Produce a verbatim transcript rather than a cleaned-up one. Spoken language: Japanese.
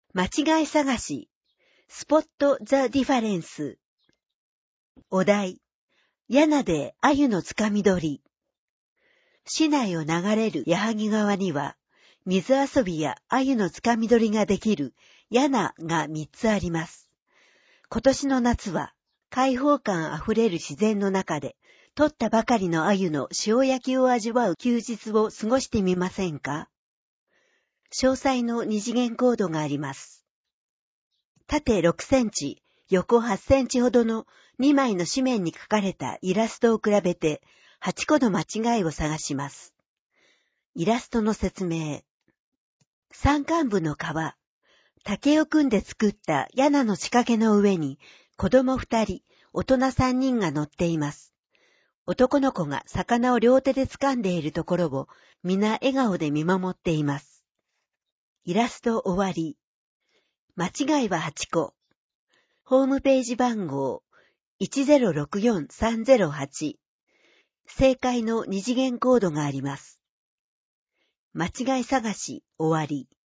間違い探し、スポット・ザ・ディファレンス。お題、柳で鮎のつかみ取り。市内を流れる矢作川には、水遊びや鮎のつかみ取りができる柳がみっつあります。今年の夏は、開放感あふれる自然の中で、取ったばかりの鮎の塩焼きを味わう休日を過ごしてみませんか？詳細の二次元コードがあります。縦ろくセンチ、横はちセンチほどのにまいの紙面に書かれたイラストを比べてはちこの間違いを探します。イラストの説明。山間部の川、竹を組んで作った柳の仕掛けの上に子供二人、大人三人が乗っています。男の子が魚を両手で掴んでいるところを皆笑顔で見守っています。イラスト終わり。間違いははちこ。ホームページ番号 いちゼロろくよんさんゼロはち。正解の二次元コードがあります。間違い探し終わり。